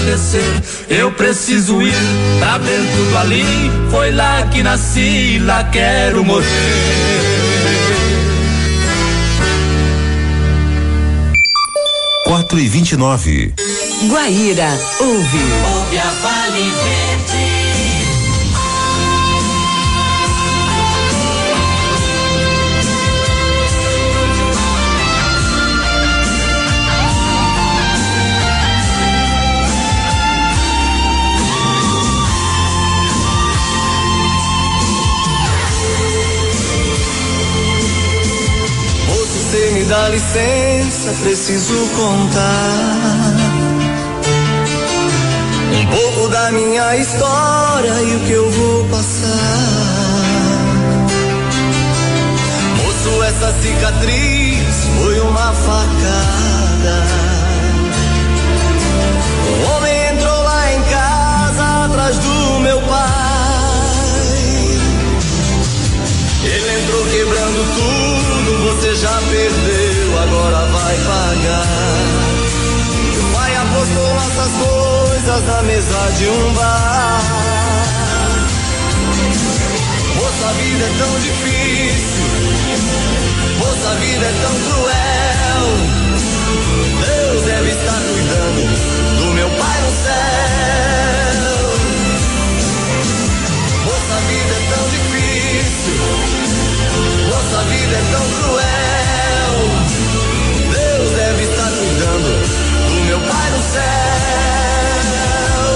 falecer. Eu preciso ir pra dentro do Alim, foi lá que nasci, lá quero morrer. 4h29. Guaíra ouve. Ouve a Vale Verde. Você me dá licença, preciso contar um pouco da minha história e o que eu vou passar. Moço, essa cicatriz foi uma facada. Um homem entrou lá em casa atrás do meu pai. Ele entrou quebrando tudo, você já perdeu, agora vai pagar. O pai apostou nossas coisas na mesa de um bar. Moça, a vida é tão difícil, moça, a vida é tão cruel. Deus deve estar cuidando do meu pai no céu. Moça, a vida é tão difícil, nossa vida é tão cruel. Deus deve estar cuidando do meu pai no céu.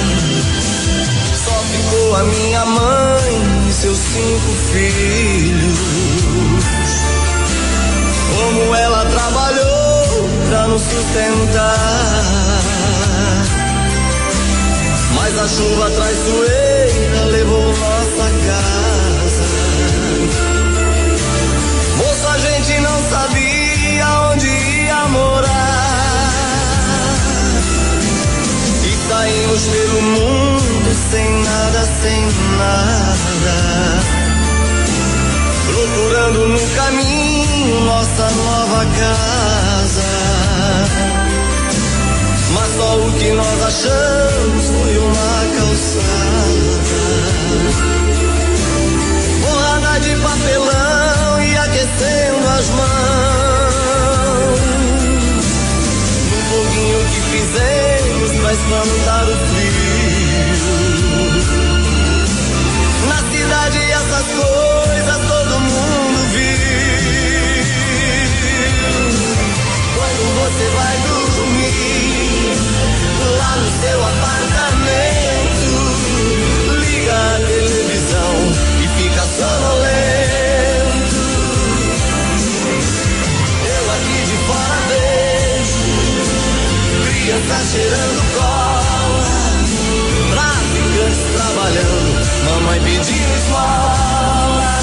Só ficou a minha mãe e seus 5 filhos. Como ela trabalhou pra nos sustentar. Mas a chuva traiçoeira levou nossa casa. Moço, a gente não sabia onde ia morar. E saímos pelo mundo sem nada, sem nada. Procurando no caminho nossa nova casa. Mas só o que nós achamos foi uma calçada. Borrada de papelão e aquecendo as mãos. No foguinho que fizemos pra espantar o frio. Na cidade essas coisas todo mundo viu. Quando você vai dormir lá no seu apartamento, liga a televisão e fica sonolento. Eu aqui de fora vejo crianças cheirando cola, traficantes trabalhando, mamãe pedindo esmola.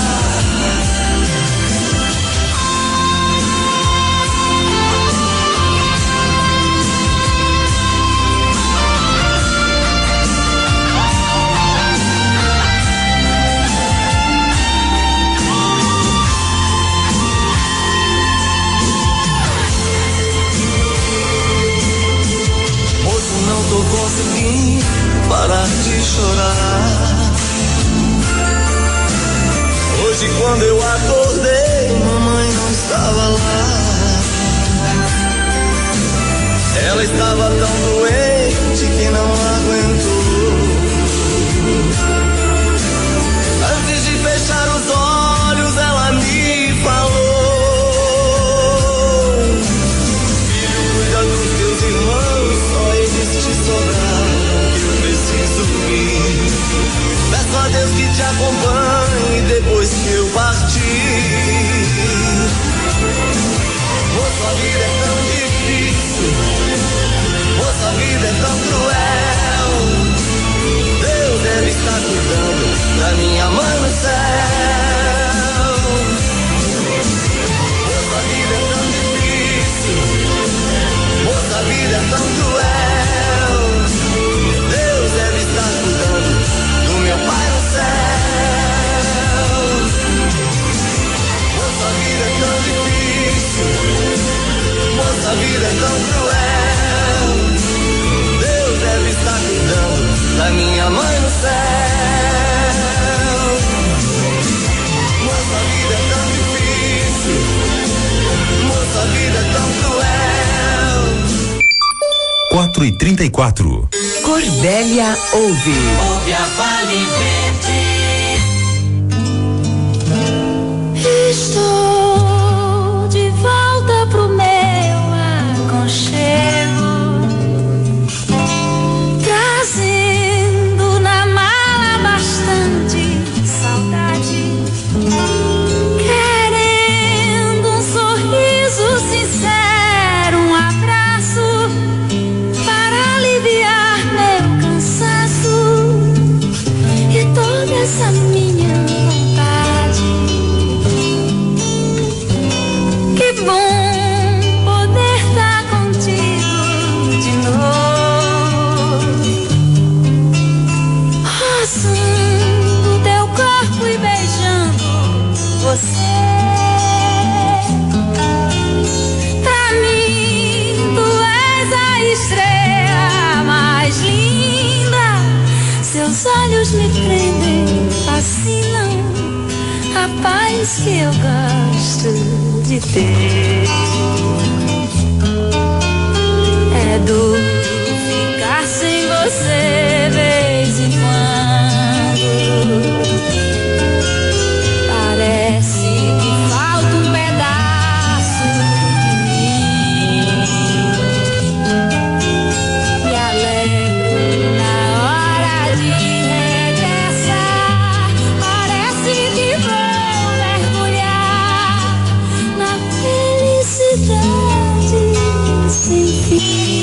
Não tô conseguindo parar de chorar. Hoje quando eu acordei, mamãe não estava lá. Ela estava tão doente que não aguentou. Antes de fechar os olhos, ela me falou: filho, cuida dos teus irmãos, só eles te sobraram, que eu preciso ir. Peço a Deus que te acompanhe depois que eu partir. Moça, a vida é tão difícil, moça, a vida 4h34. Corbélia ouve. Ouve a Vale Verde. Estou de volta pro meu aconchego, trazendo na mala bastante saudade, querendo um sorriso sincero, um abraço para aliviar meu cansaço e toda essa minha vontade. Que bom poder estar contigo de novo, roçando teu corpo e beijando você. Pra mim tu és a estrela mais linda, seus olhos me prendem, fascinam, a paz que eu gosto de ter. É duro ficar sem você vez em quando, parece que falta um pedaço de mim. Me alegro na hora de regressar, parece que vou mergulhar na felicidade sem fim.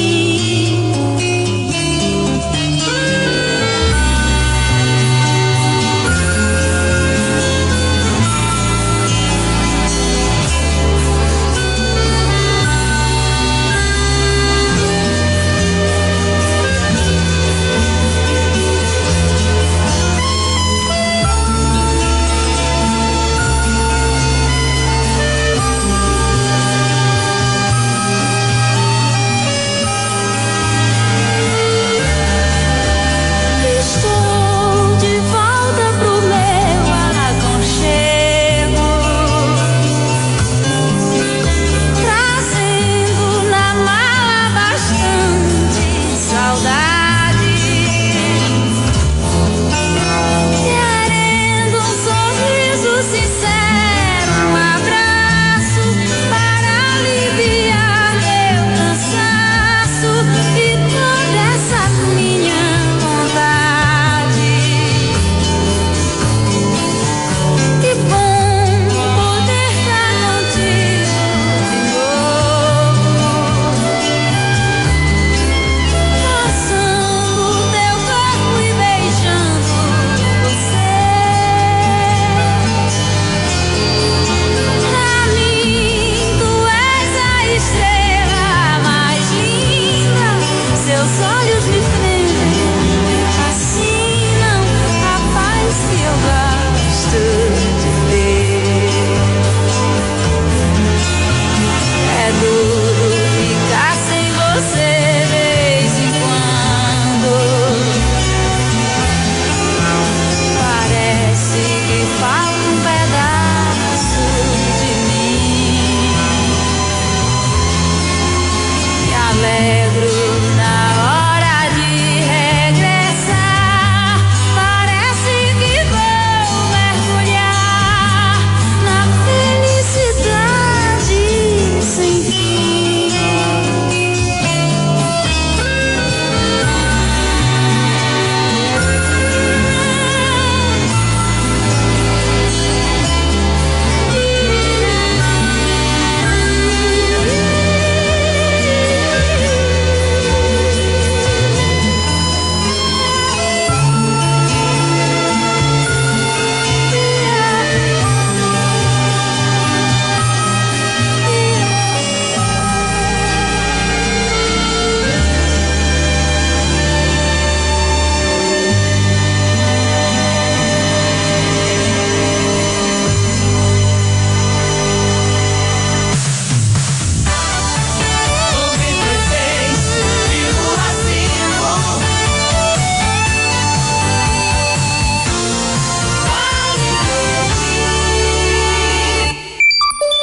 Estou de volta pro meu aconchego, trazendo na mala bastante saudade, querendo um sorriso sincero, um abraço para aliviar meu cansaço e toda essa minha vontade. Que bom poder estar contigo de novo, roçando teu corpo e beijando você. Pra mim tu és a estrela mais linda, seus olhos me prendem, me fascinam, a paz que eu gosto de ter. É duro ficar sem você vez em quando, parece que falta um pedaço de mim. Me alegro na hora de regressar, parece que vou mergulhar na felicidade sem fim.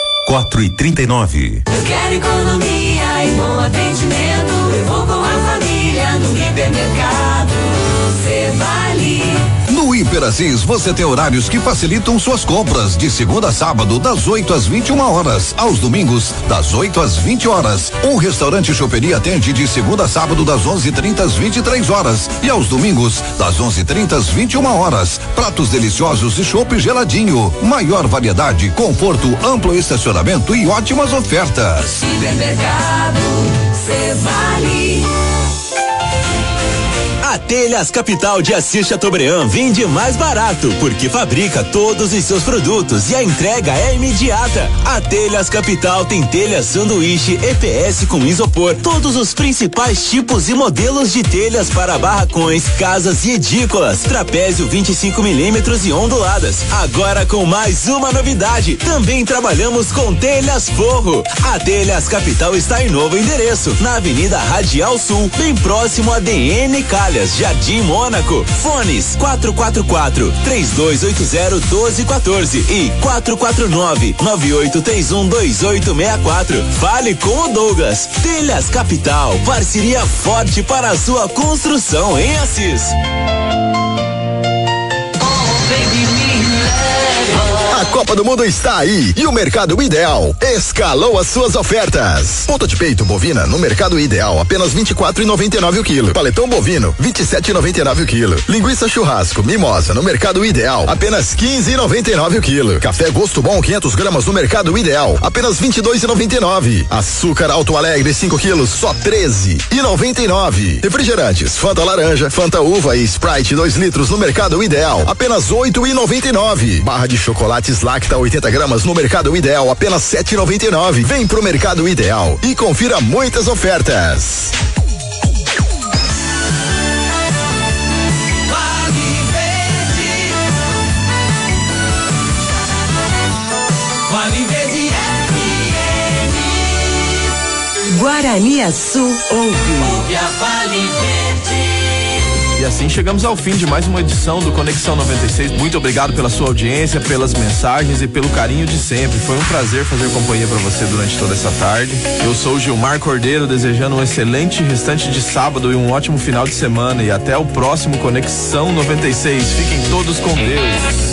Quatro e 39. Eu quero economia e bom atendimento. Eu vou com a família. Brasis você tem horários que facilitam suas compras de segunda a sábado das 8 às 21 horas, aos domingos das 8 às 20 horas. Um restaurante Choperia atende de segunda a sábado das 11:30 às 23 horas e aos domingos das 11:30 às 21 horas. Pratos deliciosos e chopp geladinho. Maior variedade, conforto, amplo estacionamento e ótimas ofertas. Supermercado Cevale. A Telhas Capital de Assis Chateaubriand vende mais barato, porque fabrica todos os seus produtos e a entrega é imediata. A Telhas Capital tem telhas sanduíche EPS com isopor, todos os principais tipos e modelos de telhas para barracões, casas e edículas, trapézio 25mm e onduladas. Agora com mais uma novidade, também trabalhamos com telhas forro. A Telhas Capital está em novo endereço, na Avenida Radial Sul, bem próximo a DN Calhas, Jardim Mônaco. Fones 444-3280-1214 e 449-9831-2864. Fale com o Douglas. Telhas Capital, parceria forte para a sua construção em Assis. A Copa do Mundo está aí e o Mercado Ideal escalou as suas ofertas. Ponta de peito bovina no Mercado Ideal apenas R$24,99 o quilo. Paletão bovino R$27,99 o quilo. Linguiça churrasco Mimosa no Mercado Ideal apenas R$15,99 o quilo. Café Gosto Bom 500 gramas no Mercado Ideal apenas R$22,99. Açúcar Alto Alegre 5 quilos só R$13,99. Refrigerantes Fanta Laranja, Fanta Uva e Sprite 2 litros no Mercado Ideal apenas R$8,99. Barra de chocolates Lacta 80 gramas no Mercado Ideal apenas R$7,99. Vem pro Mercado Ideal e confira muitas ofertas. Guaraniaçu ouve. Ouve a Vale Verde. E assim chegamos ao fim de mais uma edição do Conexão 96. Muito obrigado pela sua audiência, pelas mensagens e pelo carinho de sempre. Foi um prazer fazer companhia para você durante toda essa tarde. Eu sou o Gilmar Cordeiro, desejando um excelente restante de sábado e um ótimo final de semana. E até o próximo Conexão 96. Fiquem todos com Deus.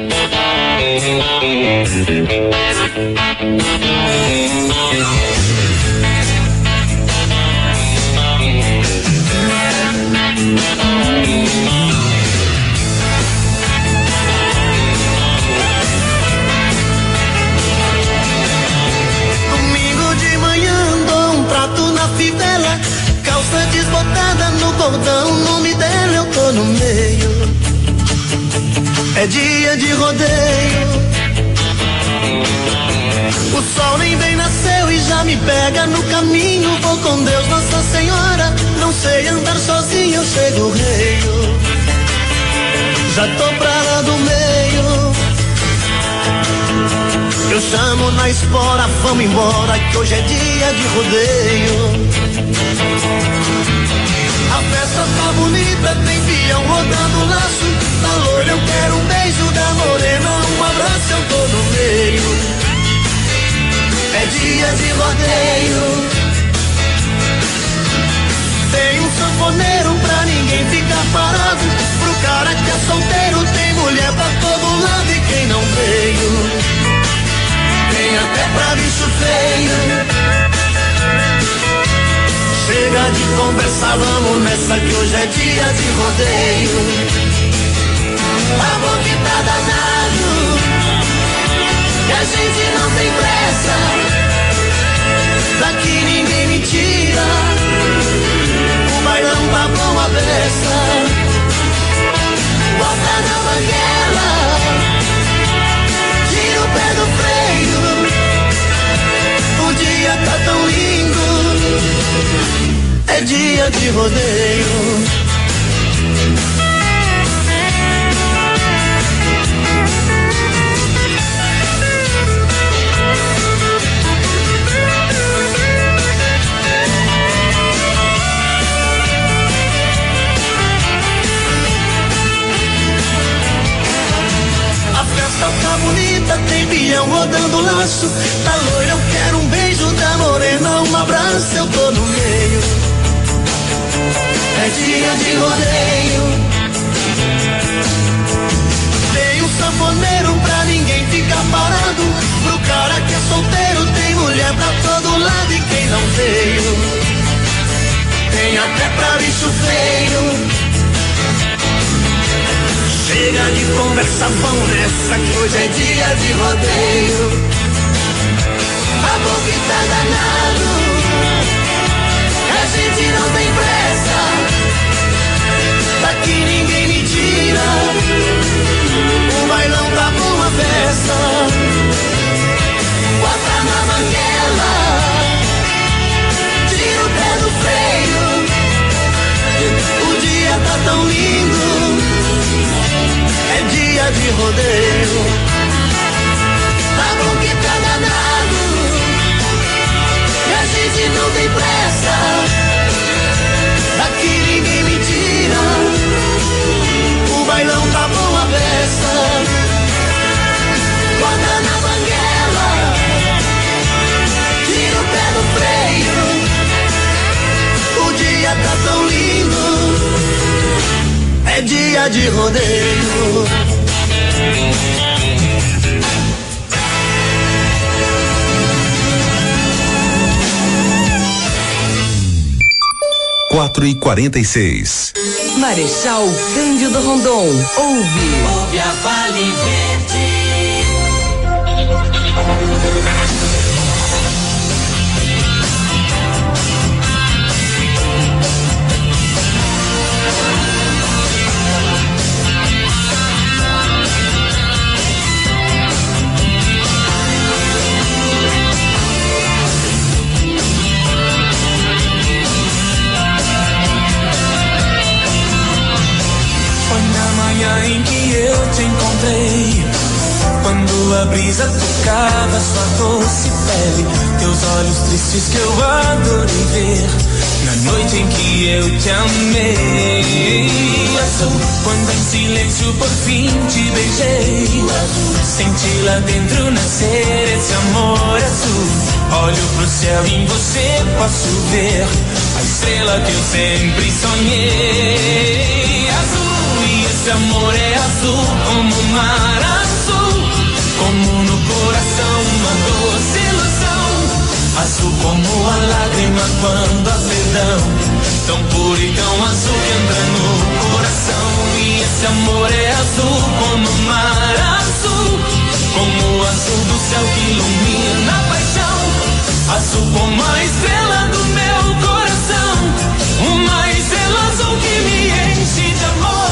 Domingo de manhã dou um prato na fivela, calça desbotada no cordão, o nome dela eu tô no meio. É dia de rodeio. O sol nem bem nasceu e já me pega no caminho. Vou com Deus, Nossa Senhora. Não sei andar sozinho, eu chego rei. Já tô pra lá do meio. Eu chamo na espora, vamos embora, que hoje é dia de rodeio. A festa tá bonita, tem peão rodando laço. Da loira eu quero um beijo, da morena um abraço, eu tô no meio. É dia de rodeio. Tem um sanfoneiro pra ninguém ficar parado. Pro cara que é solteiro tem mulher pra todo lado. E quem não veio tem até pra bicho feio. Chega de conversar, vamos nessa que hoje é dia de rodeio. Amor que tá danado, que a gente não tem pressa. Daqui ninguém me tira, o bailão tá bom a beça. Bota na banguela, tira o pé do freio. O dia tá tão lindo, é dia de rodeio. Tá bonita, tem peão rodando laço. Da loira eu quero um beijo, da morena um abraço, eu tô no meio. É dia de rodeio. primeiro pra ninguém ficar parado. Pro cara que é solteiro tem mulher pra todo lado. E quem não veio, tem até pra bicho feio. Chega de conversa, vão nessa que hoje é dia de rodeio. A boca tá danado, a gente não tem pressa. Daqui ninguém me tira, o bailão tá boa festa. Bota na manguela, tira o pé do freio. O dia tá tão lindo, é dia de rodeio. Tá bom que tá danado, e a gente não tem pressa. Daqui ninguém me tira, o bailão tá bom a beça. Bota na banguela, tira o pé do freio. O dia tá tão lindo, é dia de rodeio. 4h46. Marechal Cândido Rondon. Ouve a Vale Verde. Em que eu te encontrei, quando a brisa tocava sua doce pele, teus olhos tristes que eu adorei ver, na noite em que eu te amei. Azul, quando em silêncio por fim te beijei, senti lá dentro nascer esse amor azul. Olho pro céu e em você posso ver a estrela que eu sempre sonhei. Azul, esse amor é azul como o mar azul, como no coração uma doce ilusão. Azul como a lágrima quando há perdão, tão puro e tão azul que entra no coração. E esse amor é azul como o mar azul, como o azul do céu que ilumina a paixão. Azul como a estrela do meu coração, uma estrela azul que me enche de amor.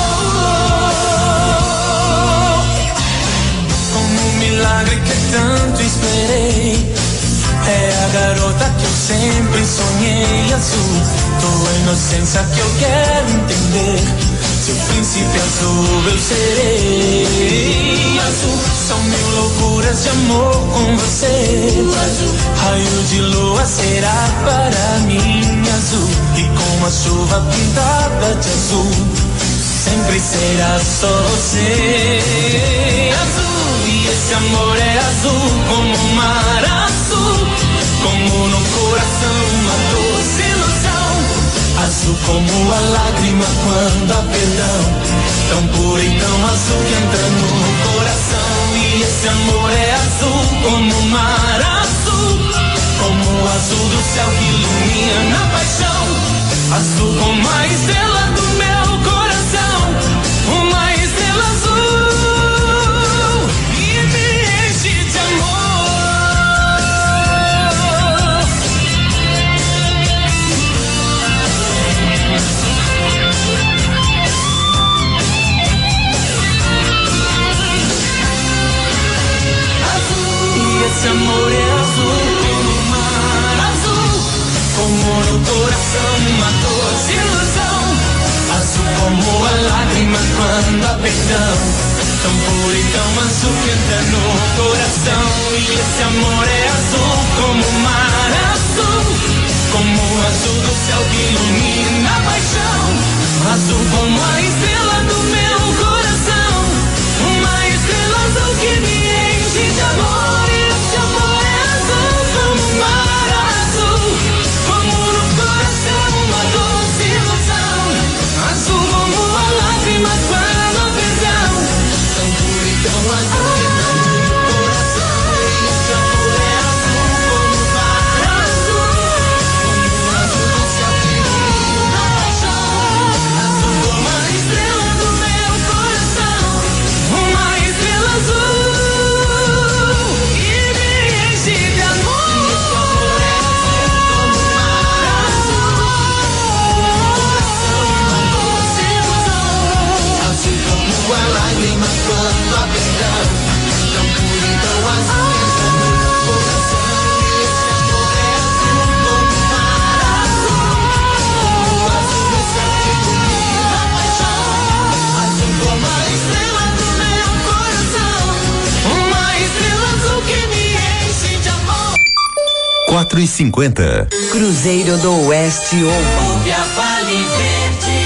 Milagre que tanto esperei, é a garota que eu sempre sonhei. Azul, tua inocência que eu quero entender, seu príncipe azul eu serei. Azul, são mil loucuras de amor com você. Azul, raio de lua será para mim. Azul, e com a chuva pintada de azul, sempre será só você. Azul, e esse amor é azul como o mar azul, como no coração uma doce ilusão. Azul como a lágrima quando há perdão, tão puro e tão azul que entra no coração. E esse amor é azul como o mar azul, como o azul do céu que ilumina a paixão. Azul como a estrela do meu coração, uma estrela azul e me enche de amor. Azul, e esse amor é azul como o mar azul, como no coração uma doce ilusão. Azul como a lágrima quando há perdão, tão puro e tão azul que entra no coração. E esse amor é azul como o mar azul, como o azul do céu que ilumina a paixão. Azul como a estrela do meu coração, uma estrela azul que me enche de amor. E esse amor é azul como o mar azul, como no coração uma doce ilusão. Azul como a lágrima quando há perdão, tão puro e tão azul 4:50. Cruzeiro do Oeste ouve a Vale Verde.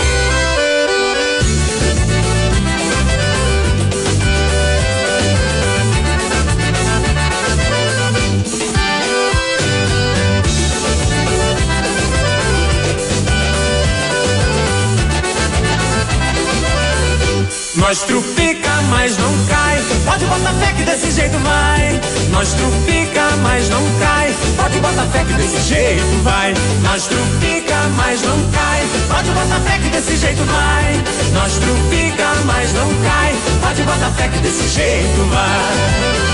Nós trupica, mas não cai. Pode botar fé que desse jeito vai. Nós trupica, mas não cai. Pode botar fé que desse jeito vai. Nós trupica, mas não cai. Pode botar fé que desse jeito vai. Nós trupica, mas não cai. Pode botar fé que desse jeito vai.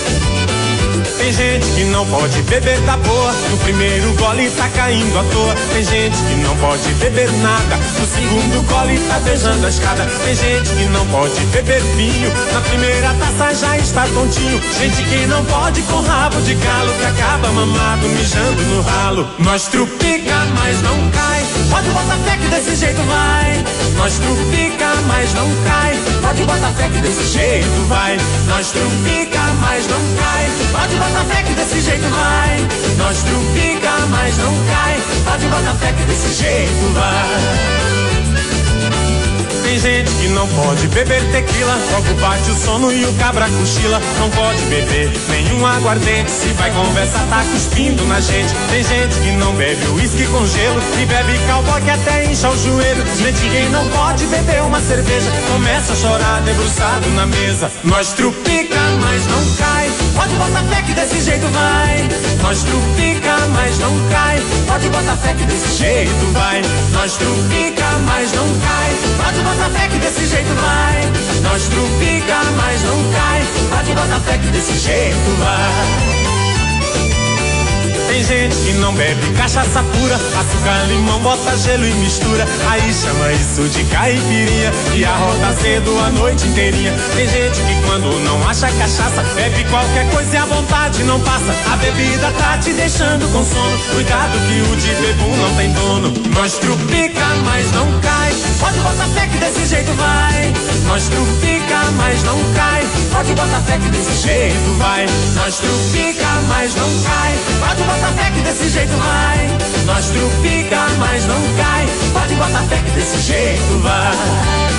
Tem gente que não pode beber da boa, no primeiro gole tá caindo à toa. Tem gente que não pode beber nada, no segundo gole tá beijando a escada. Tem gente que não pode beber vinho, na primeira taça já está tontinho. Gente que não pode com rabo de galo, que acaba mamado mijando no ralo. Nós trupica, mas não cai. Pode botar fé que desse jeito vai. Nós trupica, mas não cai. Pode botar fé que desse jeito vai. Nós trupica, mas não cai. Pode botar fé que desse jeito vai. Nós trupica, mas não cai. Pode botar fé que desse jeito vai. Tem gente que não pode beber tequila, logo bate o sono e o cabra cochila. Não pode beber nenhum aguardente, se vai conversar tá cuspindo na gente. Tem gente que não bebe uísque com gelo e bebe cowboy que até incha o joelho. Gente que não pode beber uma cerveja, começa a chorar debruçado na mesa. Nós trupica, mas não cai. Pode botar fé que desse jeito vai. Nós trupica, mas não cai. Pode botar fé que desse jeito vai. Nós trupica, mas não cai. Pode botar fé que desse jeito vai. Nós trupica, mas não cai. Pode botar fé que desse jeito vai. Tem gente que não bebe cachaça pura, açúcar, limão, bota gelo e mistura. Aí chama isso de caipirinha e arrota cedo a noite inteirinha. Tem gente que quando não acha cachaça, bebe qualquer coisa e a vontade não passa. A bebida tá te deixando com sono, cuidado que o de bebum não tem dono. Nós trupica, mas não cai. Pode botar fé que desse jeito vai. Nós trupica, mas não cai. Pode botar fé que desse jeito vai. Nós trupica, mas não cai. Pode botar fé que desse jeito vai. Nós trupica, mas não cai. Pode botar fé que desse jeito vai.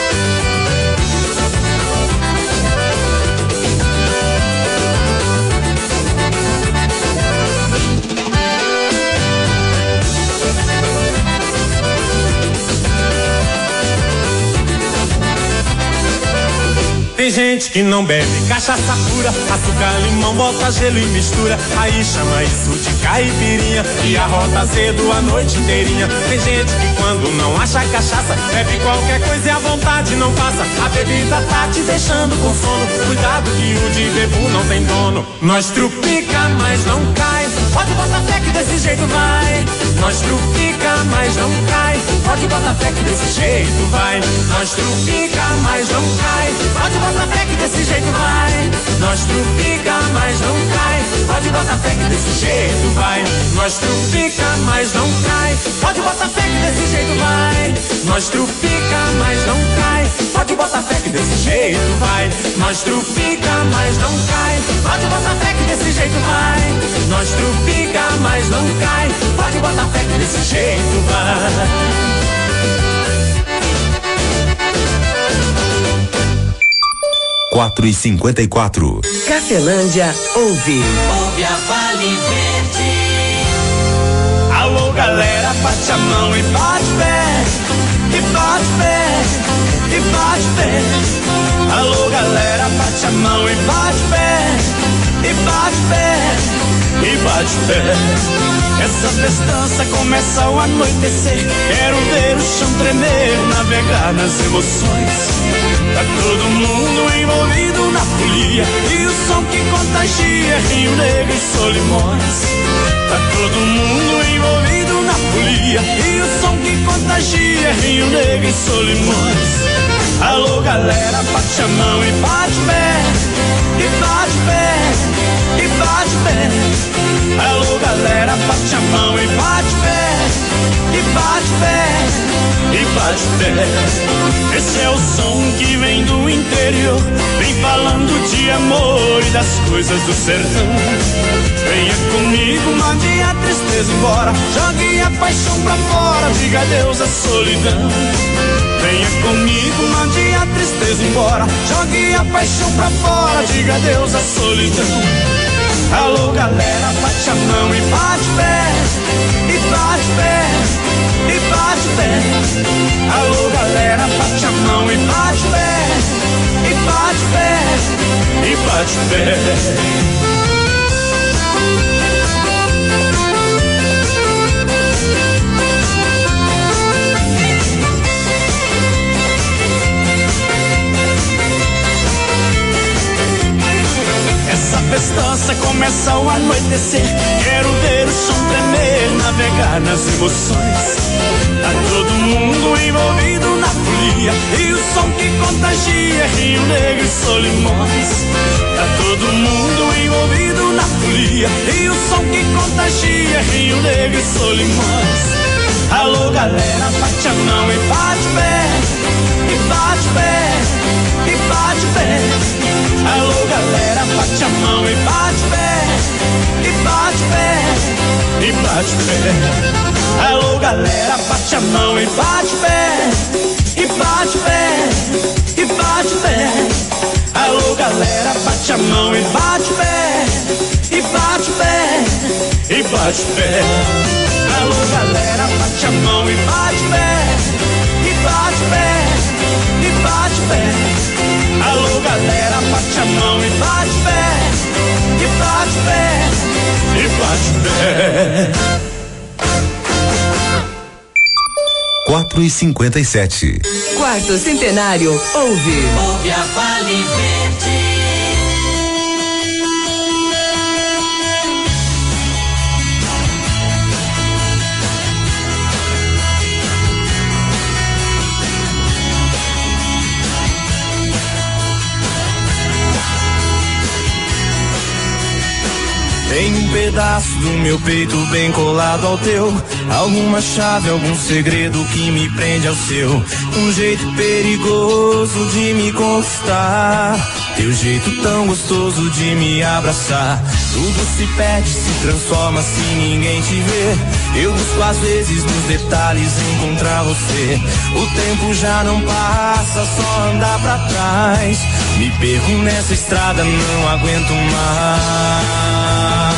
'Tem gente que não bebe cachaça pura, açúcar, limão, bota gelo e mistura. Aí chama isso de caipirinha e arrota azedo a noite inteirinha. Tem gente que quando não acha cachaça, bebe qualquer coisa e a vontade não passa. A bebida tá te deixando com sono, cuidado que o de bebu não tem dono. Nós trupica, mas não cai. Pode botar fé que desse jeito vai. Nós trupica, mas não cai. Pode botar fé que desse jeito vai. Nós trupica, mas não cai. Pode botar fé que desse jeito vai. Nós trupica, mas não cai. Pode botar fé que desse jeito vai. Nós trupica, mas não cai. Pode botar fé que desse jeito vai. Nós trupica, mas não cai. Pode botar fé que desse jeito vai. Nós trupica, mas não cai. Pode botar fé que desse jeito vai. Nós trupica, mas não cai. Pode botar fé que desse jeito vai. Quatro e 54. Cafelândia ouve. Ouve a Vale Verde. Alô galera, bate a mão e bate pé. E bate pé. E bate pé. Alô galera, bate a mão e bate pé. E bate pé. E bate pé. Essa festança começa ao anoitecer. Quero ver o chão tremer, navegar nas emoções. Tá todo mundo envolvido na folia e o som que contagia Rio Negro e Solimões. Tá todo mundo envolvido na folia e o som que contagia Rio Negro e Solimões. Alô galera, bate a mão e bate pé. E bate pé. E bate pé. Alô galera, bate a mão e bate pé. e bate pé, e bate pé. Esse é o som que vem do interior, vem falando de amor e das coisas do sertão. Venha comigo, mande a tristeza embora, jogue a paixão pra fora, diga adeus à solidão. Venha comigo, mande a tristeza embora, jogue a paixão pra fora, diga adeus à solidão. Alô galera, bate a mão e bate pé, e bate pé, e bate pé. Alô galera, bate a mão e bate pé, e bate pé, e bate pé. Essa festança começa ao anoitecer, quero ver o som tremer, navegar nas emoções. Tá todo mundo envolvido na folia, e o som que contagia, Rio Negro e Solimões. Tá todo mundo envolvido na folia, e o som que contagia, Rio Negro e Solimões. Alô galera, bate a mão e bate pé, e bate pé, e bate pé. Alô galera, bate a mão e bate pé, e bate pé, e bate pé. Alô galera, bate a mão e bate pé, e bate pé, e bate pé. Alô galera, bate a mão e bate pé, e bate pé, e bate pé. Alô galera, bate a mão e bate pé, e bate pé, e bate pé. Alô galera, bate a mão e bate pé, e bate pé, e bate pé. 4h57. Quarto Centenário ouve. Ouve a Vale Verde. Tem um pedaço do meu peito bem colado ao teu, alguma chave, algum segredo que me prende ao seu. Um jeito perigoso de me conquistar, teu jeito tão gostoso de me abraçar. Tudo se perde, se transforma se ninguém te vê. Eu busco às vezes nos detalhes encontrar você. O tempo já não passa, só andar pra trás. Me perco nessa estrada, não aguento mais.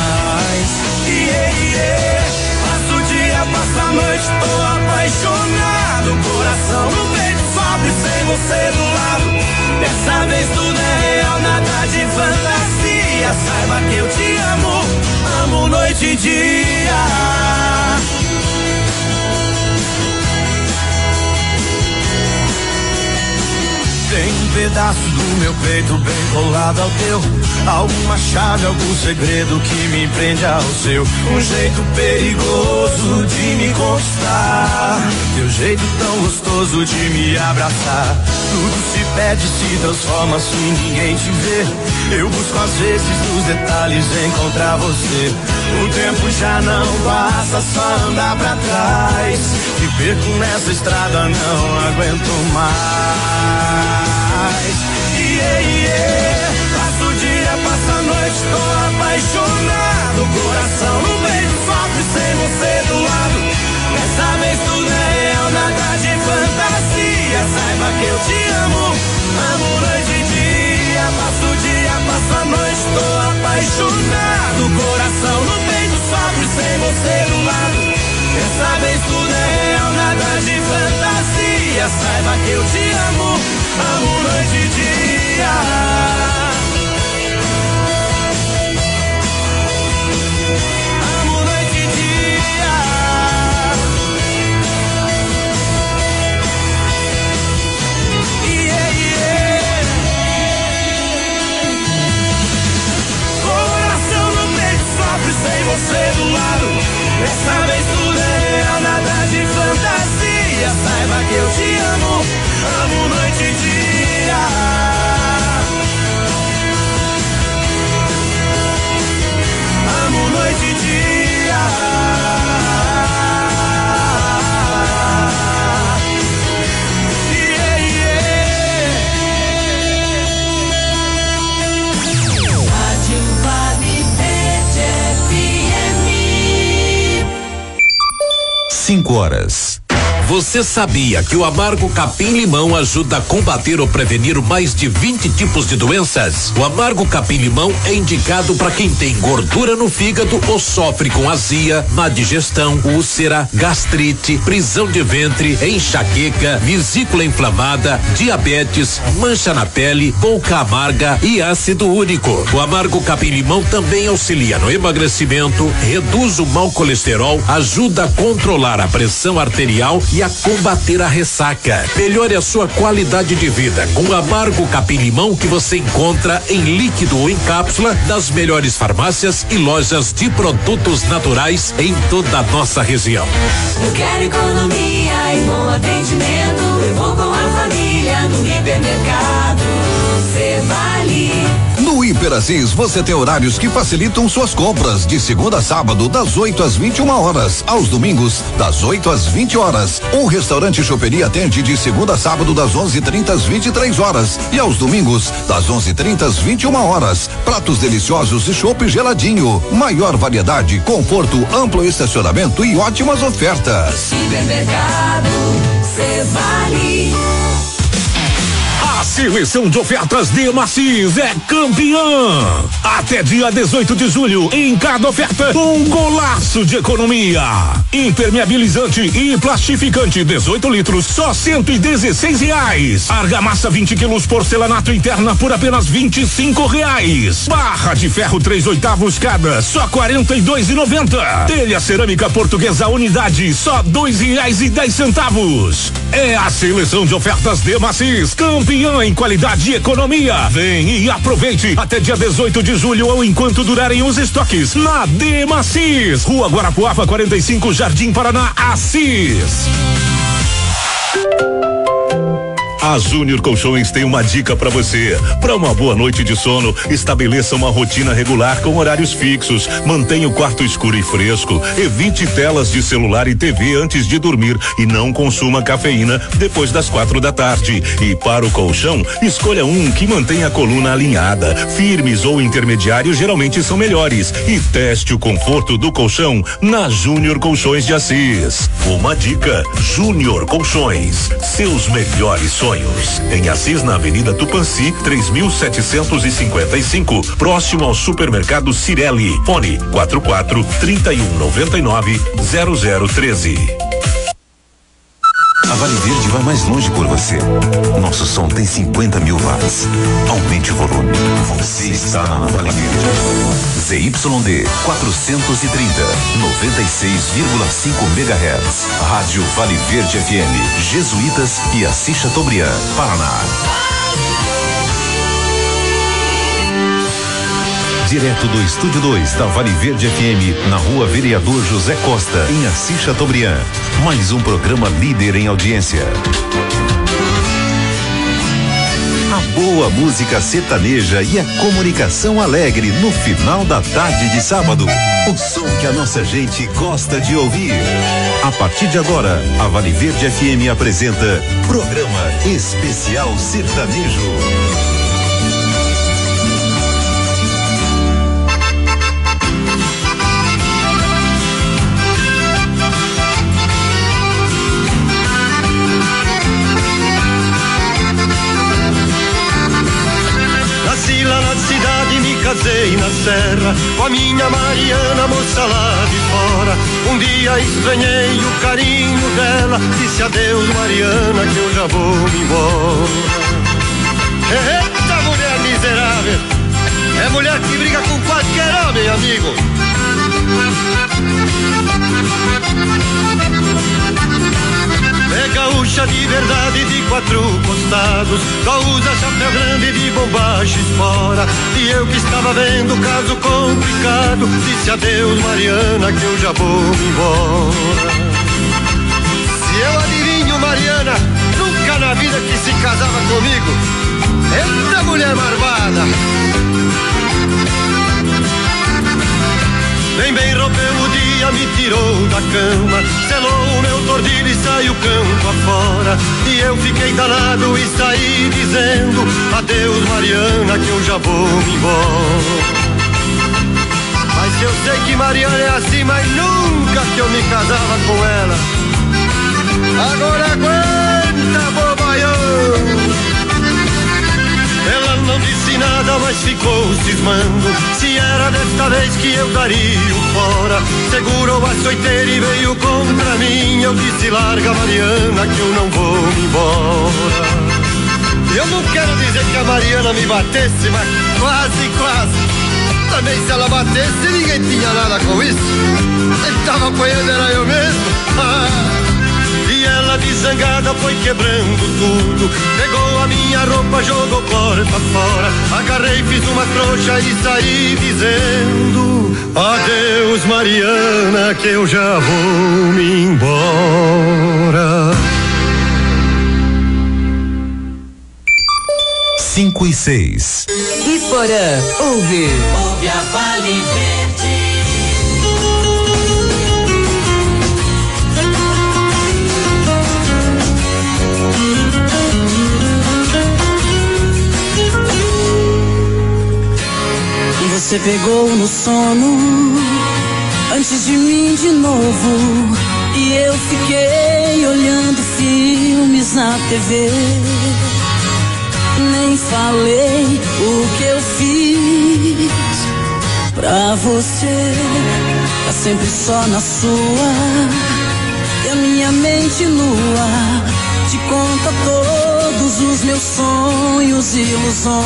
Passo o dia, passo a noite, tô apaixonado. Coração no peito, sofre sem você do lado. Dessa vez tudo é real, nada de fantasia. Saiba que eu te amo, amo noite e dia. Tem um pedaço do meu peito bem colado ao teu, alguma chave, algum segredo que me prende ao seu. Um jeito perigoso de me conquistar, teu jeito tão gostoso de me abraçar. Tudo se perde, se transforma se ninguém te vê. Eu busco às vezes nos detalhes encontrar você. O tempo já não passa, só andar pra trás. Me perco nessa estrada, não aguento mais. Passo o dia, passo a noite, tô apaixonado. Coração no peito, sofre sem você do lado. Dessa vez tudo é real, nada de fantasia. Saiba que eu te amo, amo noite e dia. Passo o dia, passo a noite, tô apaixonado. Coração no peito, sofre sem você do lado. Dessa vez tudo é real, nada de fantasia. Saiba que eu te amo, amo noite e dia. Amo noite e dia. Yeah, yeah. Coração no peito, sofre sem você do lado. Dessa vez tudo é real, nada de fantasia. Saiba que eu te amo, amo noite e dia. horas. Você sabia que o amargo capim-limão ajuda a combater ou prevenir mais de 20 tipos de doenças? O amargo capim-limão é indicado para quem tem gordura no fígado ou sofre com azia, má digestão, úlcera, gastrite, prisão de ventre, enxaqueca, vesícula inflamada, diabetes, mancha na pele, boca amarga e ácido úrico. O amargo capim-limão também auxilia no emagrecimento, reduz o mau colesterol, ajuda a controlar a pressão arterial e a combater a ressaca. Melhore a sua qualidade de vida com o amargo capim-limão que você encontra em líquido ou em cápsula das melhores farmácias e lojas de produtos naturais em toda a nossa região. Eu quero economia e bom atendimento. Eu vou com a família no hipermercado Cevale. No Hiper Assis, você tem horários que facilitam suas compras de segunda a sábado, das 8 às 21 horas, aos domingos, das 8 às 20 horas. Um restaurante choperia atende de segunda a sábado, das 11:30 às 23 horas e aos domingos, das 11:30 às 21 horas. Pratos deliciosos e chopp geladinho. Maior variedade, conforto, amplo estacionamento e ótimas ofertas. Supermercado Cevale. A seleção de ofertas de Macis é campeã. Até dia 18 de julho, em cada oferta, um golaço de economia. Impermeabilizante e plastificante 18 litros, só R$116. Argamassa 20 quilos porcelanato interna por apenas R$25. Barra de ferro 3/8 cada, só R$42,90. Telha cerâmica portuguesa unidade, só R$2,10. É a seleção de ofertas de Macis, campeã em qualidade e economia. Vem e aproveite até dia 18 de julho ou enquanto durarem os estoques na Demacis, Rua Guarapuava 45, Jardim Paraná, Assis. A Júnior Colchões tem uma dica para você. Para uma boa noite de sono, estabeleça uma rotina regular com horários fixos. Mantenha o quarto escuro e fresco. Evite telas de celular e TV antes de dormir e não consuma cafeína depois das 4 da tarde. E para o colchão, escolha um que mantenha a coluna alinhada. Firmes ou intermediários geralmente são melhores. E teste o conforto do colchão na Júnior Colchões de Assis. Uma dica: Júnior Colchões, seus melhores sonhos. Em Assis, na Avenida Tupanci, 3755, próximo ao supermercado Cirelli. Fone 44-3199-0013. A Vale Verde vai mais longe por você. Nosso som tem 50 mil watts. Aumente o volume. Você está na Vale Verde. ZYD 430, 96,5 MHz. Rádio Vale Verde FM. Jesuítas e Assis Chateaubriand, Paraná. Direto do Estúdio 2 da Vale Verde FM, na Rua Vereador José Costa, em Assis Chateaubriand. Mais um programa líder em audiência. A boa música sertaneja e a comunicação alegre no final da tarde de sábado. O som que a nossa gente gosta de ouvir. A partir de agora, a Vale Verde FM apresenta Programa Especial Sertanejo. Casei na serra com a minha Mariana, moça lá de fora. Um dia estranhei o carinho dela, disse adeus Mariana que eu já vou me embora. Eita mulher miserável, é mulher que briga com qualquer homem, amigo. É gaúcha de verdade, de 4 costados, só usa chapéu grande de bombagens fora. E eu que estava vendo caso complicado, disse adeus Mariana que eu já vou me embora. Se eu adivinho Mariana, nunca na vida que se casava comigo. Eita mulher marvada. Bem rompeu o dia, me tirou da cama, selou o meu tordilho e saiu campo afora. E eu fiquei danado e saí dizendo adeus Mariana que eu já vou me embora. Mas eu sei que Mariana é assim, mas nunca que eu me casava com ela. agora aguenta, bobaião. Ela não disse nada, mas ficou cismando se era desta vez que eu daria o fora. Segurou a açoiteira e veio contra mim. Eu disse, larga, Mariana, que eu não vou me embora. Eu não quero dizer que a Mariana me batesse, mas quase, quase. Também se ela batesse, ninguém tinha nada com isso. Quem tava apanhando era eu mesmo. E ela desangada foi quebrando tudo. Pegou a minha roupa, jogou porta fora. Agarrei, fiz uma trouxa e saí dizendo, adeus, Mariana, que eu já vou me embora. 5 e 6. Iporã, ouve. Ouve a Vale Verde. Você pegou no sono antes de mim de novo, e eu fiquei olhando filmes na TV. Nem falei o que eu fiz pra você. Tá sempre só na sua, e a minha mente nua te conta todos os meus sonhos e ilusões.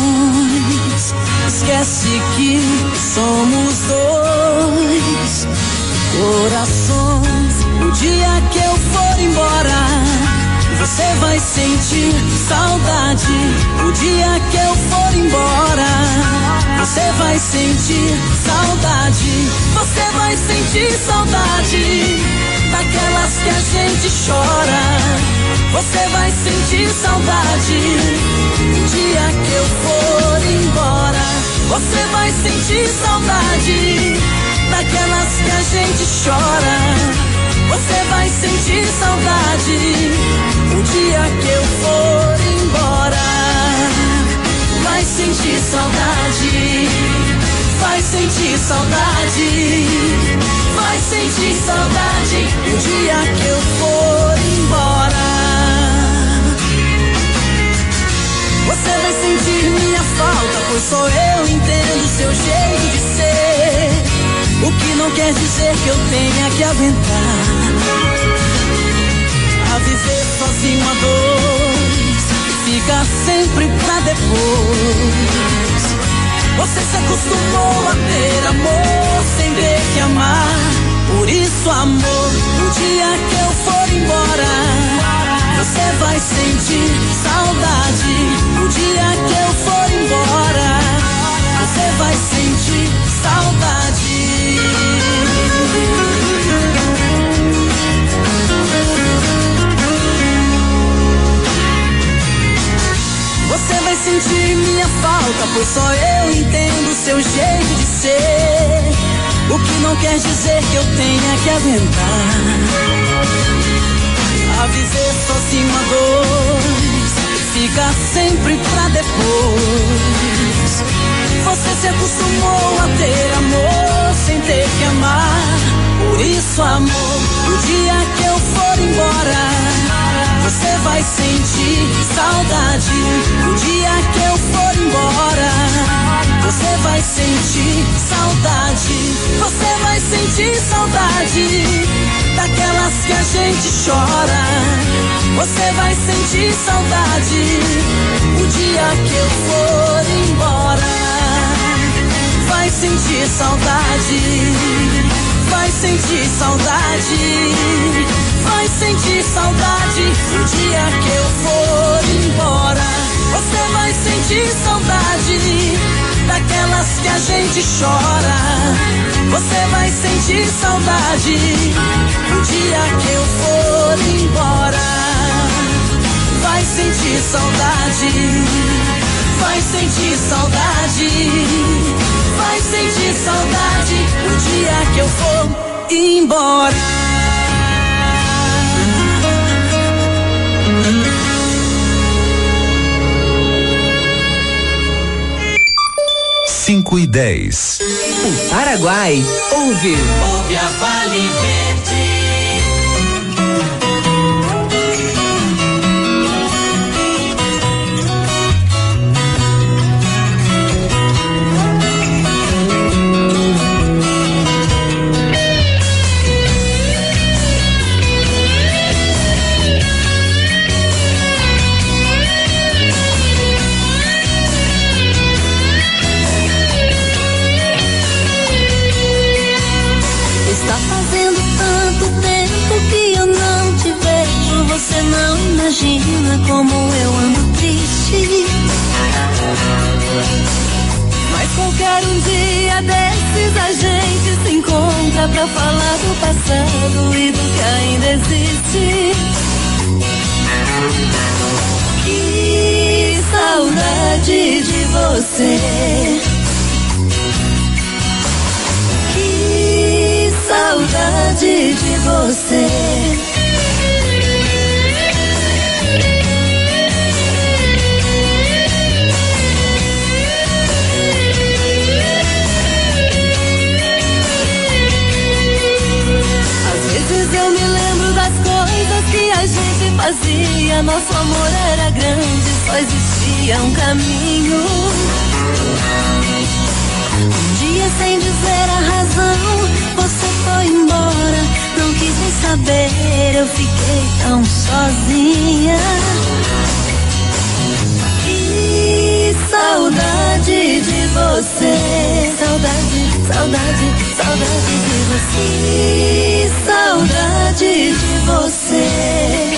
Esquece que somos dois corações. O dia que eu for embora, você vai sentir saudade. O dia que eu for embora, você vai sentir saudade. Você vai sentir saudade daquelas que a gente chora. Você vai sentir saudade. O dia que eu for embora, você vai sentir saudade daquelas que a gente chora. Você vai sentir saudade o dia que eu for embora. Vai sentir saudade, vai sentir saudade, vai sentir saudade o dia que eu for embora. Você vai sentir minha falta, pois só eu entendo seu jeito de ser. O que não quer dizer que eu tenha que aguentar a viver sozinho a dois, fica sempre pra depois. Você se acostumou a ter amor sem ter que amar. Por isso, amor, o dia que eu for embora, você vai sentir saudade. O dia que eu for embora, você vai sentir saudade. Você vai sentir minha falta, pois só eu entendo seu jeito de ser. O que não quer dizer que eu tenha que aguentar a viver sozinho a dois, fica sempre pra depois. Você se acostumou a ter amor sem ter que amar. Por isso, amor, o dia que eu for embora, você vai sentir saudade. O dia que eu for embora, você vai sentir saudade. Você vai sentir saudade daquelas que a gente chora. Você vai sentir saudade o dia que eu for embora. Vai sentir saudade, vai sentir saudade, vai sentir saudade o dia que eu for embora. Você vai sentir saudade daquelas que a gente chora. Você vai sentir saudade o dia que eu for embora. Vai sentir saudade, vai sentir saudade, vai sentir saudade o dia que eu for embora. 5 e 10. O Paraguai ouve. Ouve a Vale Verde. como eu ando triste. Mas qualquer um dia desses a gente se encontra pra falar do passado e do que ainda existe. Que saudade de você. Que saudade de você. Eu me lembro das coisas que a gente fazia. Nosso amor era grande, só existia um caminho. Um dia, sem dizer a razão, você foi embora. Não quis nem saber, eu fiquei tão sozinha. Que saudade de você. Saudade, saudade, saudade de você. Que saudade de você.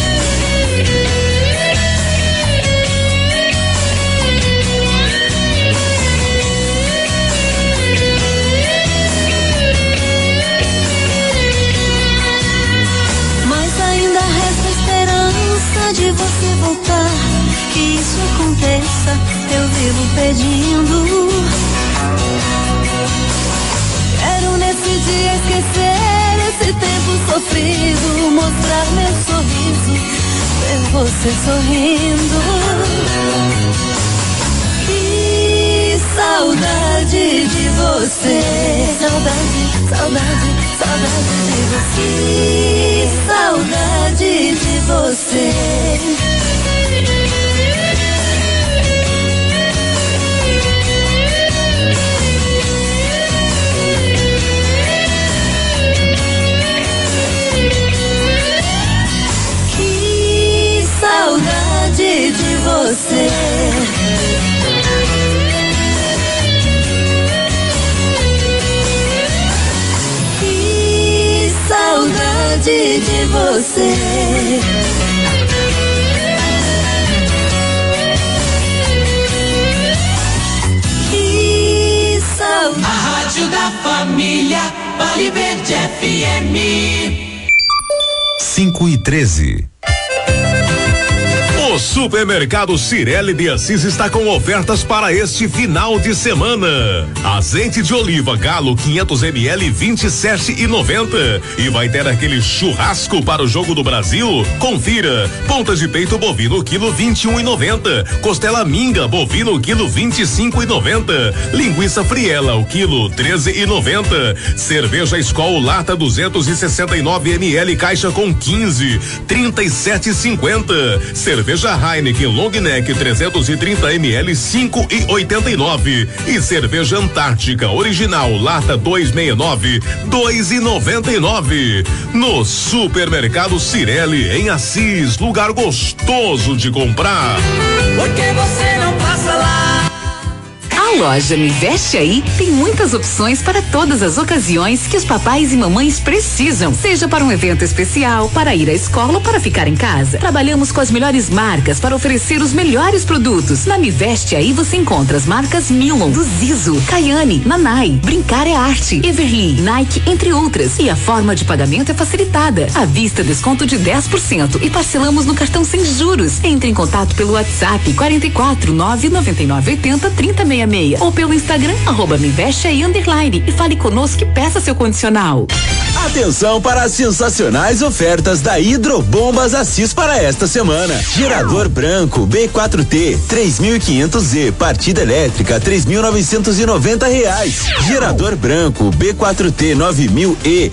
Mas ainda resta esperança de você voltar. Que isso aconteça, eu vivo pedindo. Quero nesse dia esquecer esse tempo sofrido, mostrar meu sorriso, ver você sorrindo. Que saudade de você. Saudade, saudade, saudade de você. Que saudade de você. Saudade de você. Que saudade de você. Que saudade. A Rádio da Família, Vale Verde FM. 5:13. O Supermercado Cirelli de Assis está com ofertas para este final de semana. Azeite de oliva Galo 500 ml 27,90 e vai ter aquele churrasco para o Jogo do Brasil. Confira: ponta de peito bovino quilo 21,90, costela minga bovino quilo 25,90, linguiça friela o quilo 13,90, cerveja Skol lata 269 ml caixa com 15, 37,50, cerveja Heineken Long Neck 330 ml 5,89 e cerveja Antártica Original lata 269 2,99. No Supermercado Cirelli em Assis, lugar gostoso de comprar. Por que você não passa lá? A loja Me Veste Aí tem muitas opções para todas as ocasiões que os papais e mamães precisam, seja para um evento especial, para ir à escola ou para ficar em casa. Trabalhamos com as melhores marcas para oferecer os melhores produtos. Na Me Veste Aí você encontra as marcas Milon, do Zizo, Cayane, Nanai, Brincar é Arte, Everly, Nike, entre outras. E a forma de pagamento é facilitada. À vista, desconto de 10% e parcelamos no cartão sem juros. Entre em contato pelo WhatsApp 44 999 80 3066 ou pelo Instagram @meveste_aí_ e fale conosco e peça seu condicional. Atenção para as sensacionais ofertas da Hidrobombas Assis para esta semana. Gerador branco B4T 3.500Z, partida elétrica R$3.990. Gerador branco B4T 9.000E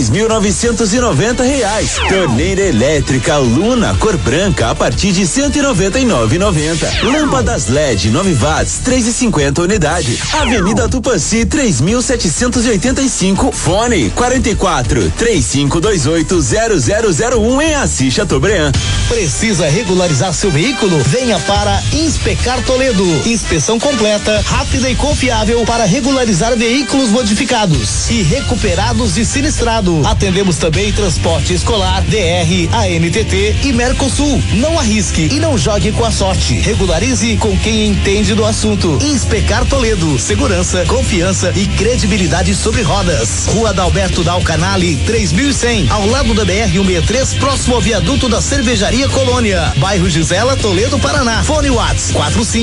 6.990. Torneira elétrica Luna cor branca a partir de R$199,90. Lâmpadas LED 9 watts R$3,50 60 unidades. Avenida Tupanci 3785, fone 44 3528 0001 em Assis Chateaubriand. Precisa regularizar seu veículo? Venha para Inspecar Toledo. Inspeção completa, rápida e confiável para regularizar veículos modificados e recuperados de sinistrado. Atendemos também transporte escolar, DR, ANTT e Mercosul. Não arrisque e não jogue com a sorte. Regularize com quem entende do assunto. Inspecar Toledo. Segurança, confiança e credibilidade sobre rodas. Rua Dalberto Dal Canale, 3100, ao lado da BR-163, próximo ao viaduto da Cervejaria Colônia. Bairro Gisela, Toledo, Paraná. Fone WhatsApp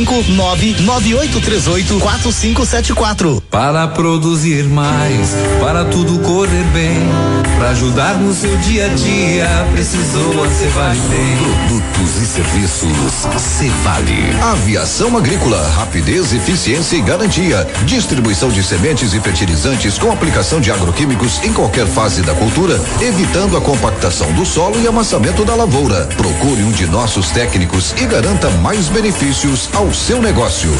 459-9838-4574. Para produzir mais, para tudo correr bem, para ajudar no seu dia a dia, precisou a Cevale. Produtos e serviços Cevale. Aviação agrícola, rapidez, eficiência e garantia. Distribuição de sementes e fertilizantes com aplicação de agroquímicos em qualquer fase da cultura, evitando a compactação do solo e amassamento da lavoura. Procure um de nossos técnicos e garanta mais benefícios ao seu negócio.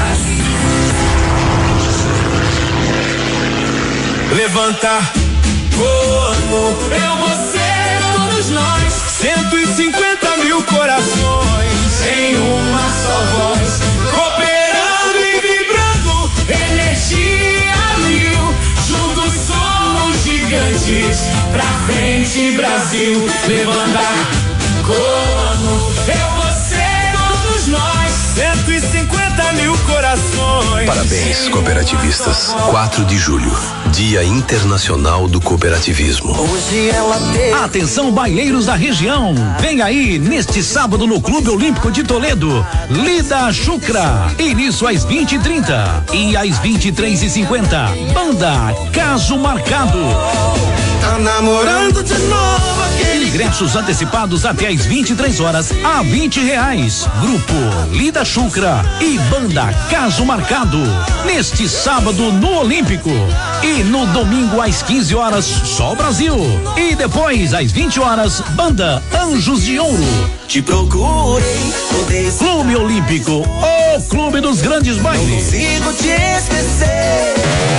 Levanta, como eu, você, todos nós, 150 mil corações em uma só voz, cooperando e vibrando, energia mil, juntos somos gigantes, pra frente Brasil. Levanta, como eu, você, todos nós, 150 mil corações. Parabéns, cooperativistas. 4 de julho, Dia Internacional do Cooperativismo. Hoje ela tem... Atenção, baileiros da região. Vem aí, neste sábado no Clube Olímpico de Toledo, Lida Chucra. Início às 20h30 e às 23h50. Banda Caso Marcado. Tá namorando de novo aquele. Ingressos antecipados até às 23 horas a R$20. Grupo Lida Chucra e Banda Caso Marcado. Neste sábado no Olímpico. E no domingo às 15 horas, só Brasil. E depois às 20 horas, Banda Anjos de Ouro. Te procurei, Clube Olímpico, o clube dos grandes bailes. Não consigo te esquecer.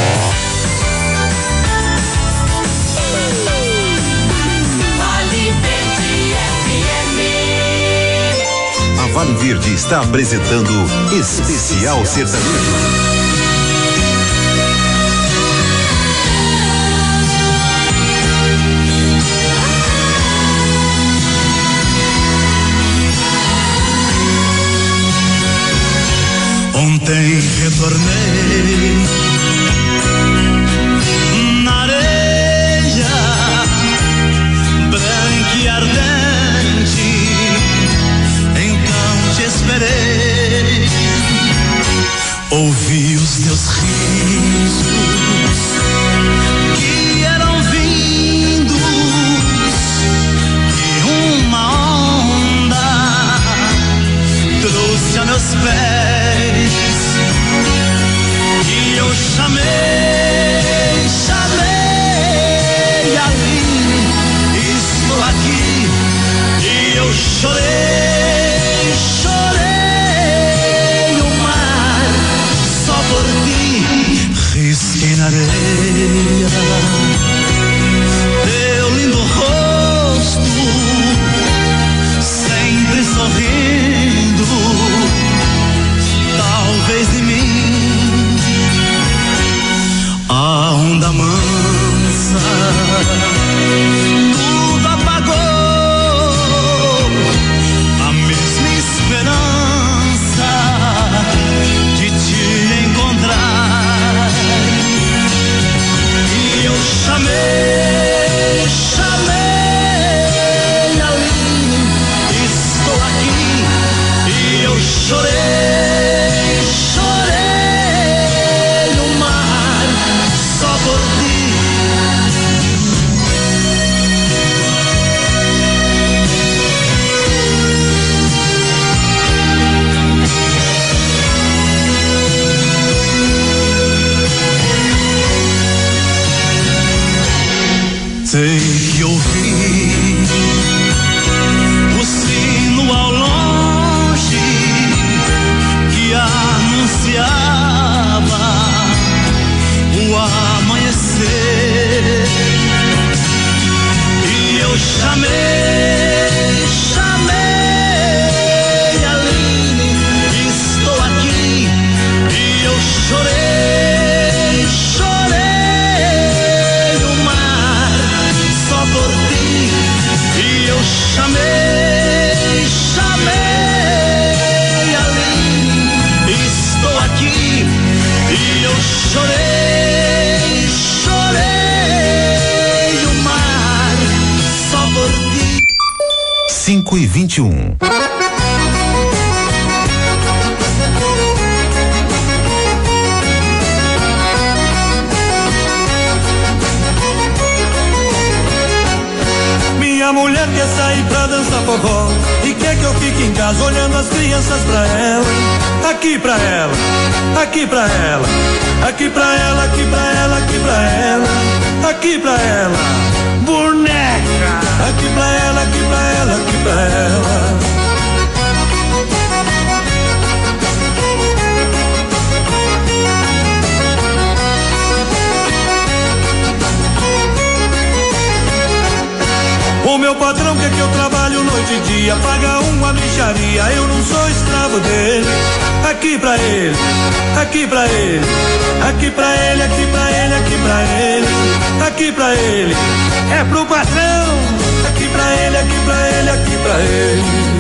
A Vale Verde está apresentando Especial Sertanejo. Ontem retornei na areia branca e ardente, então te esperei, ouvi os teus risos que eram vindos e uma onda trouxe a meus pés. E eu chamei ali, estou aqui. E eu chorei o mar só por ti. Risquei na areia teu lindo rosto, sempre sorrindo, talvez de mim. A onda mansa tudo apagou, a mesma esperança de te encontrar. E eu chamei ali, estou aqui. E eu chorei no mar só por ti. Sei que ouvi o sino ao longe que anunciava 5:21. Minha mulher quer sair pra dançar forró e quer que eu fique em casa olhando as crianças pra ela. Aqui pra ela, aqui pra ela, aqui pra ela, aqui pra ela, aqui pra ela, aqui pra ela, boneca. Aqui pra ela, aqui pra ela, aqui pra ela. O meu patrão quer que eu trabalho noite e dia, paga uma mixaria, eu não sou escravo dele. Aqui pra ele, aqui pra ele, aqui pra ele, aqui pra ele, aqui pra ele, aqui pra ele, é pro patrão. Aqui pra ele, aqui pra ele, aqui pra ele.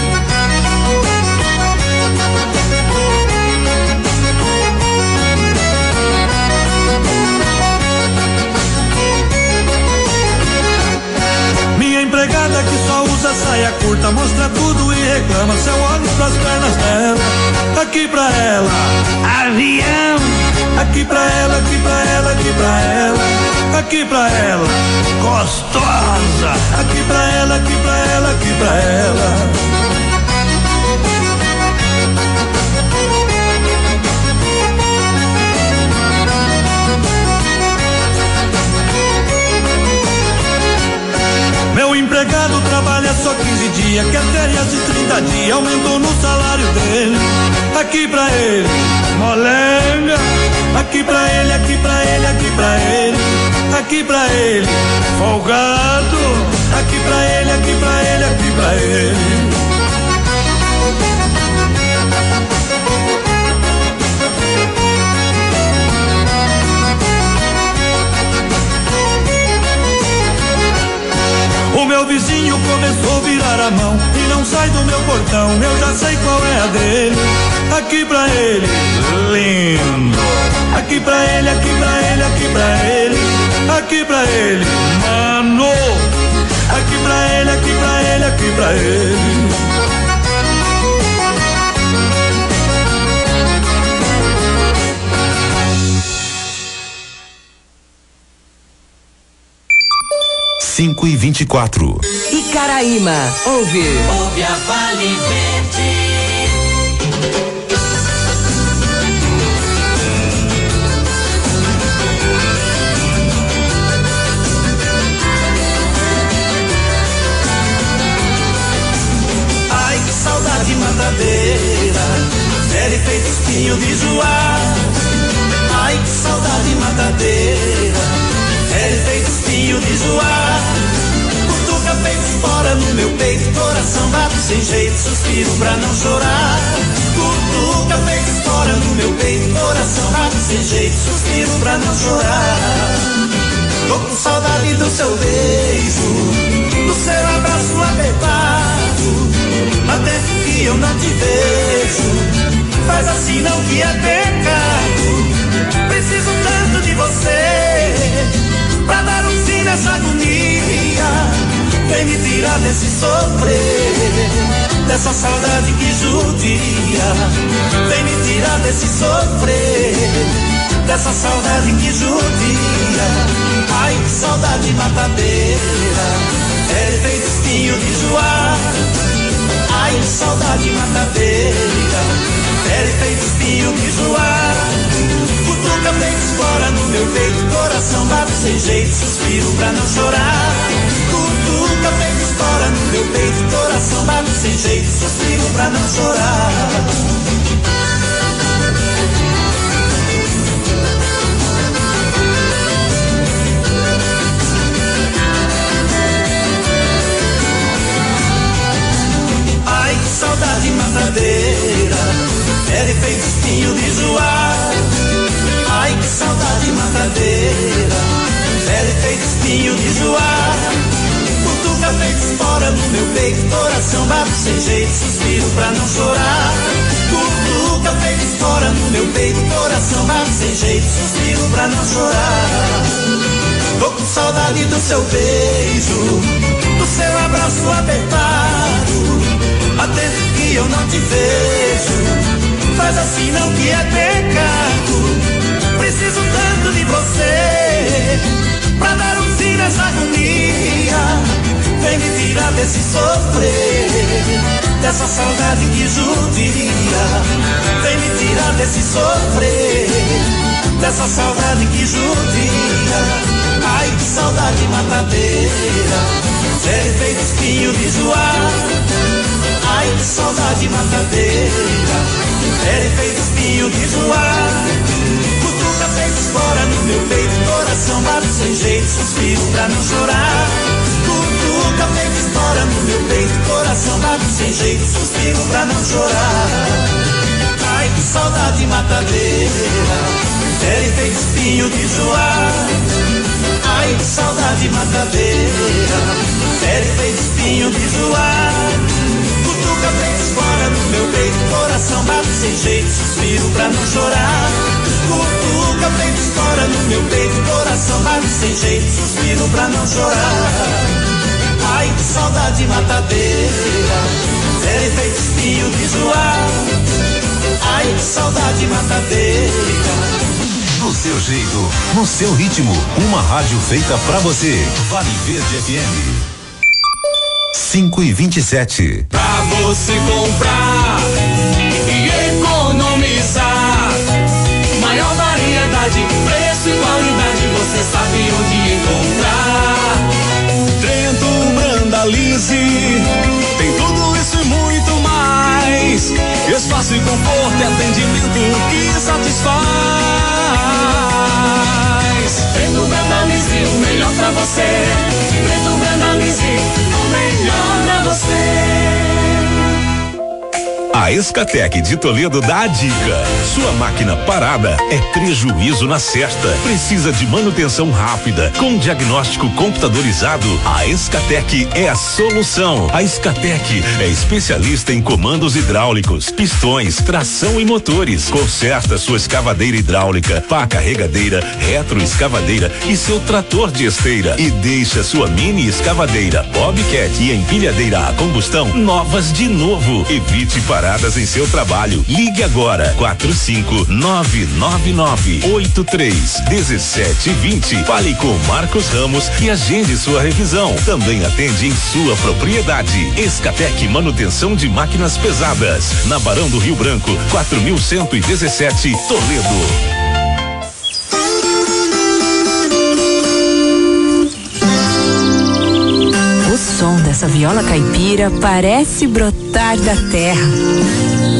Empregada que só usa saia curta, mostra tudo e reclama, se eu olho pras pernas dela. Aqui pra ela, avião. Aqui pra ela, aqui pra ela, aqui pra ela, aqui pra ela, gostosa. Aqui pra ela, aqui pra ela, aqui pra ela. Meu empregado trabalha só 15 dias, quer férias de 30 dias, aumentou no salário dele. Aqui pra ele, molenga. Aqui pra ele, aqui pra ele, aqui pra ele, aqui pra ele, folgado. Aqui pra ele, aqui pra ele, aqui pra ele. O meu vizinho começou a virar a mão e não sai do meu portão, eu já sei qual é a dele. Aqui pra ele, lindo. Aqui pra ele, aqui pra ele, aqui pra ele, aqui pra ele, mano. Aqui pra ele, aqui pra ele, aqui pra ele. 5:24. Icaraíma, ouve. Ouve a Vale Verde. Ai, que saudade matadeira, série feito espinho de joar. Ai, que saudade matadeira, série feito espinho de joar. Cutuca feito espora no meu peito, coração bate sem jeito, suspiro pra não chorar. Cutuca feito espora no meu peito, coração bate sem jeito, suspiro pra não chorar. Tô com saudade do seu beijo, do seu abraço apertado. Há tempo que eu não te vejo, faz assim não que é pecado. Preciso tanto de você pra dar um fim nessa agonia. Vem me tirar desse sofrer, dessa saudade que judia. Vem me tirar desse sofrer, dessa saudade que judia. Ai, que saudade matadeira, é feito espinho de joar. Ai, que saudade matadeira, é feito espinho de joar. Cutuca feito espora no meu peito, coração bate sem jeito, suspiro pra não chorar. Cutuca feito espora no meu peito, coração bate sem jeito, suspiro pra não chorar. Ai, que saudade matadeira, é feito espinho de joar. Ai, que saudade matadeira, é feito espinho de joar. Cutuca feito espora no meu peito, coração bate sem jeito, suspiro pra não chorar. Cutuca feito espora no meu peito, coração bate sem jeito, suspiro pra não chorar. Tô com saudade do seu beijo, do seu abraço apertado. Atento que eu não te vejo, faz assim não que é pecado. Preciso tanto de você pra dar um fim nessa agonia. Vem me tirar desse sofrer, dessa saudade que judia. Vem me tirar desse sofrer, dessa saudade que judia. Ai, que saudade matadeira, sério feito espinho de joar. Ai, que saudade matadeira, sério feito espinho de joar. Cutuca feito espora no meu peito, coração bate sem jeito, suspiro pra não chorar. Cutuca feito espora no meu peito, coração bate sem jeito, suspiro pra não chorar. Ai, que saudade matadeira, sério feito espinho de joar. Ai, que saudade matadeira, sério feito espinho de joar. Cutuca feito espora no meu peito, coração bate sem jeito, suspiro pra não chorar. Cutuca feito espora no meu peito, coração bate sem jeito, suspiro pra não chorar. Ai, que saudade matadeira, sério feito espinho de joar. Ai, que saudade matadeira. Do seu jeito, no seu ritmo, uma rádio feita pra você. Vale Verde FM. 5:27. Pra você comprar e economizar, maior variedade, preço e qualidade, você sabe onde encontrar. Trento Brandalize tem tudo isso e muito mais. Espaço e conforto e atendimento que satisfaz. Trento Brandalize, o melhor pra você. Trento Brandalize, o melhor pra você. A Escatec de Toledo dá a dica. Sua máquina parada é prejuízo na certa. Precisa de manutenção rápida, com diagnóstico computadorizado. A Escatec é a solução. A Escatec é especialista em comandos hidráulicos, pistões, tração e motores. Conserta sua escavadeira hidráulica, pá carregadeira, retroescavadeira e seu trator de esteira. E deixa sua mini escavadeira, bobcat e empilhadeira a combustão novas de novo. Evite paradas em seu trabalho. Ligue agora 45999831720. Fale com Marcos Ramos e agende sua revisão. Também atende em sua propriedade. Escatec Manutenção de Máquinas Pesadas, na Barão do Rio Branco, 4117, Toledo. O som dessa viola caipira parece brotar da terra.